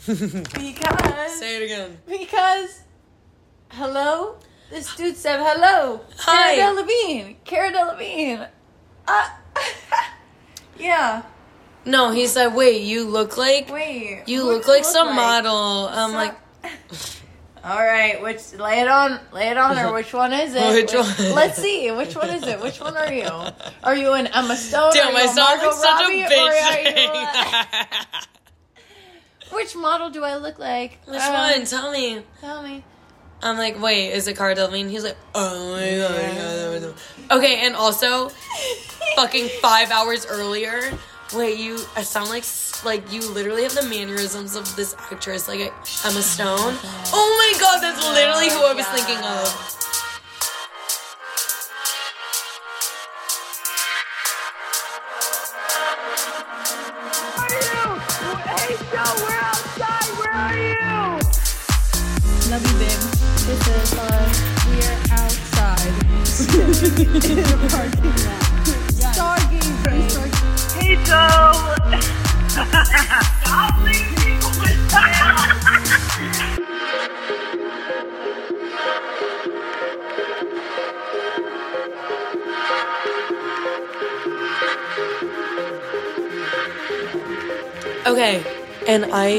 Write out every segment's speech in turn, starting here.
Because... Say it again. Because... Hello? This dude said hello. Hi. Cara Delevingne. Cara Delevingne. Yeah. No, he said, wait, you look like... Wait. You who look do you like some model. I'm So- like... All right, lay it on her. Which one is it? Which one? Let's see. Which one is it? Which one are you? Are you an Emma Stone? Damn, are my you a son Margot looks such a Robbie, or bitch. which model do I look like? Which one? Tell me. Tell me. I'm like, wait, is it Cara Delevingne? He's like, oh my god. Okay, and also, fucking 5 hours earlier, wait, I sound like you literally have the mannerisms of this actress, like Emma Stone. Oh my god, that's literally who I was thinking of. Hey, Joe, we're outside. Where are you? Love you, babe. This is we're outside. In the parking lot. Stargazing. Hey, Joe. Stop leaving people with Okay, and I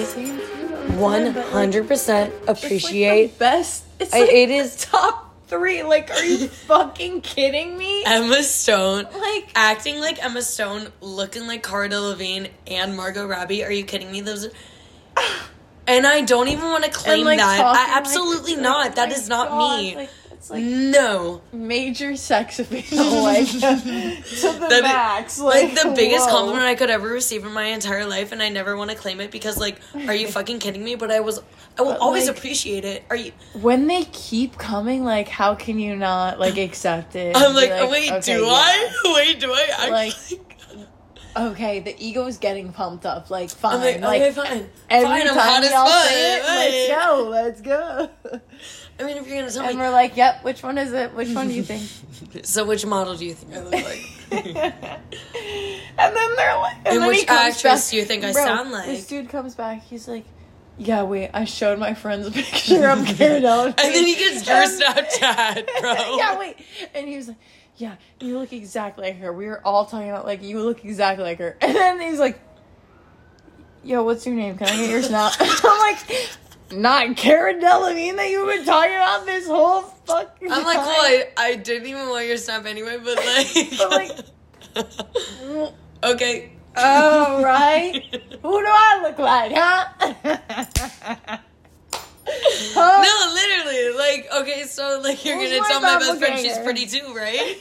100% appreciate... It's best. It's it is top 3. Like, are you fucking kidding me? Emma Stone, Like, acting like Emma Stone, looking like Cara Delevingne and Margot Robbie. Are you kidding me? Those, and I don't even want to claim like, that. talking I absolutely like, not. oh That my is not God, me. Like, it's like No, major sex appeal, like to the That is- max. like the biggest whoa. compliment I could ever receive in my entire life, and I never want to claim it because, like, are you fucking kidding me? But I will But, always like, appreciate it. Are you? When they keep coming, like, how can you not like accept it? I'm and be like, wait, okay, do yeah. I? Wait, do I actually? Like, okay, the ego is getting pumped up. Like, fine. I'm like, okay, fine. Every Fine, I'm time hot as y'all fuck. say it, Hey. let's go. I mean, if you're gonna tell And me, we're like, yep, which one is it? Which one do you think? so which model do you think I look like? And then they're like, and And then which he comes actress back. do you think I Bro, sound like? This dude comes back, he's like, yeah, wait, I showed my friends a picture of Cara Delevingne. And then he gets your Snapchat, bro. Yeah, wait. And he was like, yeah, you look exactly like her. We were all talking about, like, you look exactly like her. And then he's like, yo, what's your name? Can I get your Snap? I'm like, not Cara Delevingne that you've been talking about this whole fucking I'm like, time. well, I didn't even want your Snap anyway, but like... But, okay. oh, right? Who do I look like, huh? Huh? No, literally, like, okay, so, like, you're Who's gonna my tell my best friend doppelganger? she's pretty too, right?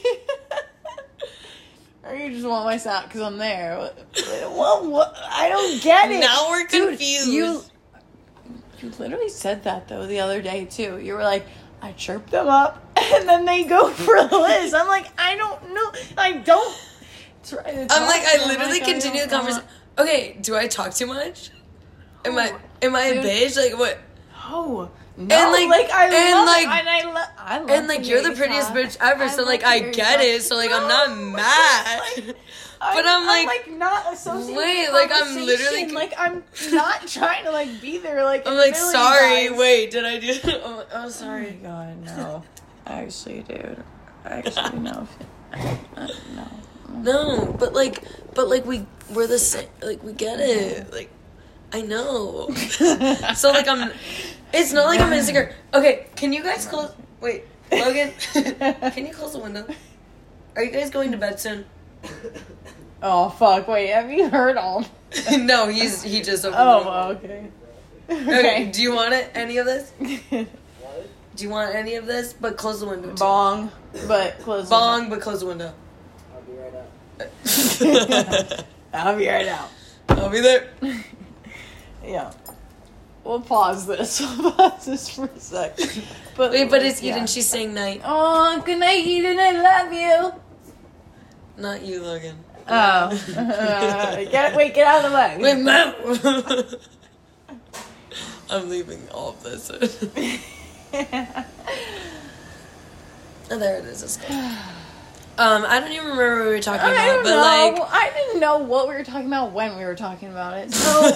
Or you just want my Snap because I'm there? What? I don't get it. Now we're Dude, confused. you literally said that, though, the other day, too. You were like, I chirped them up, and then they go for Liz. I'm like, I don't know. I don't. Try to I'm talk like, to I them. literally Like, I continue the don't conversation. Okay, do I talk too much? Am I a Dude. bitch? Like, what? No. And, like- I and, love like- it. And I love And, like, to you're hear the you prettiest talk. bitch ever, so, love like, to I hear you get talk. it, so, like, I'm not No, mad. like, But I'm like, not associating. wait, the like, I'm conversation. literally- like, I'm not trying to like be there. Like, I'm in the like, middle of sorry, you guys. wait, did I do oh, Oh my sorry. god, no. Actually, dude. Actually, no. No. No, but like, we're the same, like, we get it, like, I know. So, like, it's not like I'm insecure. Okay, can you guys close, wait, Logan, can you close the window? Are you guys going to bed soon? Oh fuck! Wait, have you heard all? No, he just opened the door. Oh, okay. Okay, do you want it, any of this? Do you want any of this? But close the window, too. Bong, but close. Bong, but close the window. I'll be right up. I'll be right out. I'll be there. Yeah. We'll pause this. We'll pause this for a sec. But Wait, but it's yeah. Eden. She's saying night. Oh, good night, Eden. I love you. Not you, Logan. Oh. Get out of the way. Wait, Matt. I'm leaving all of this. Oh, there it is. It's good. I don't even remember what we were talking I about, don't but know. like, I didn't know what we were talking about when we were talking about it. So,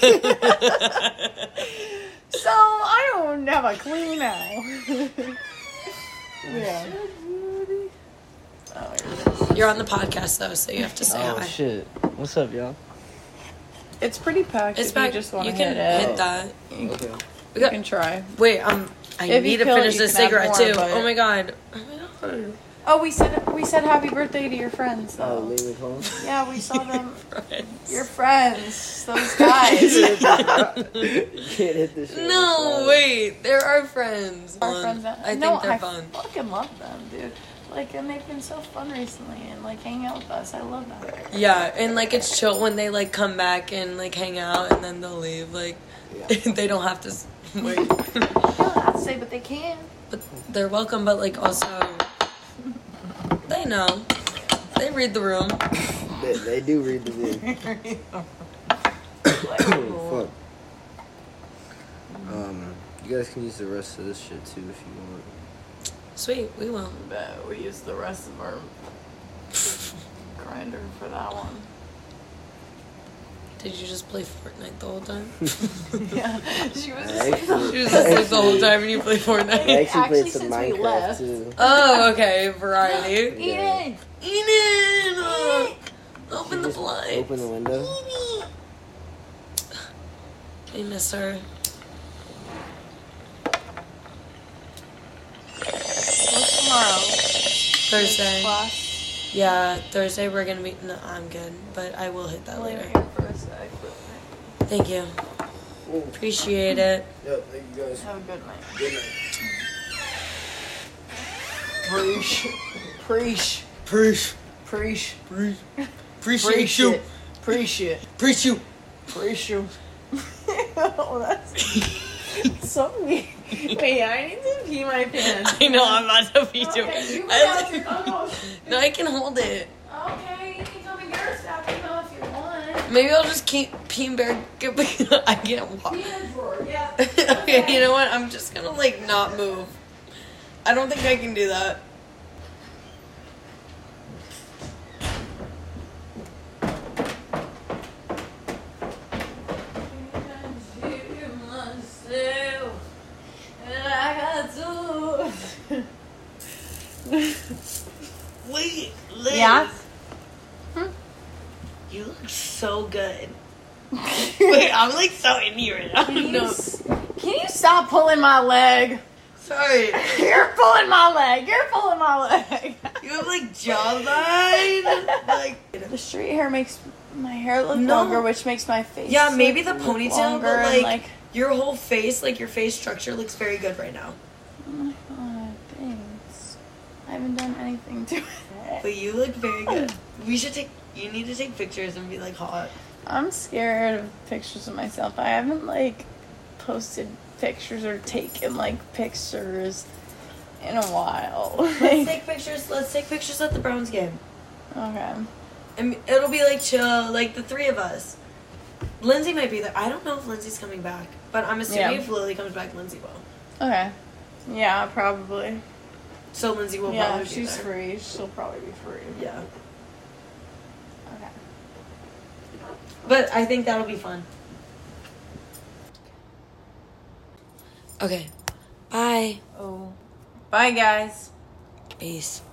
so I don't have a clue now. Yeah. Oh, you're on the podcast though, so you have to say Oh hi. shit! What's up, y'all? it's pretty packed. It's if back. you just want You to can hit it. hit that. You, Okay. We you got, can try. wait, I If need you to kill it, finish you this can have cigarette more, too. but- Oh my god. Oh my god. Oh, we said happy birthday to your friends Oh, though. leave me home. Yeah, we saw them. Friends. Your friends, those guys. You can't hit this shit. No, wait. They're our friends. Our friends. I think No, they're I fun. fucking love them, dude. Like, and they've been so fun recently, and like hanging out with us. I love that. Yeah, and like it's chill when they like come back and like hang out and then they'll leave. Like Yeah. they don't have to wait. I'd say, but they can. But they're welcome, but like also they know. They read the room. They do read the vid. Fuck. You guys can use the rest of this shit too if you want. Sweet, we will. But we used the rest of our grinder for that one. Did you just play Fortnite the whole time? Yeah, she was I just actually, She was asleep the whole time and you play I Fortnite. actually Actually, played some since we Minecraft left. too. Oh, okay, variety. Eden! Eden! Open the Just blind. Open the window. I miss her. What's tomorrow? Thursday. Class. Yeah, Thursday we're gonna be. No, I'm good, but I will hit that Lay later. here for a sec. Thank you. Appreciate it. Yep, thank you guys. Have a good night. Good night. Preach. Preach. Preach. Preach. Appreciate you. Preach it. Preach you. Preach you. Oh, that's so weird. Wait, I need to pee my pants. I know, I'm about to be doing Okay, you got your phone. No, I can hold it. Okay, you can come and get us after if you want. Maybe I'll just keep pee and bear. I can't walk. Pee in the drawer, yeah. Okay, you know what? I'm just gonna like not move. I don't think I can do that. Wait, Liz. Yeah? You look so good. Wait, I'm like so in here right now. Can you stop pulling my leg? Sorry. You're pulling my leg. You're pulling my leg. You have like jawline. Like The straight hair makes my hair look No. longer, which makes my face. yeah, maybe the look ponytail, longer but and, like your whole face, like your face structure looks very good right now. Oh my god, thanks. I haven't done anything to it. But you look very good. You need to take pictures and be like hot. I'm scared of pictures of myself. I haven't like posted pictures or taken like pictures in a while. Let's take pictures. Let's take pictures at the Browns game. Okay. And it'll be like chill, like the three of us. Lindsay might be there. I don't know if Lindsay's coming back, but I'm assuming Yeah. if Lily comes back, Lindsay will. Okay. Yeah, probably. So Lindsay will Yeah, probably if be she's there. free, she'll probably be free. Yeah. Okay. But I think that'll be fun. Okay. Bye. Oh. Bye, guys. Peace.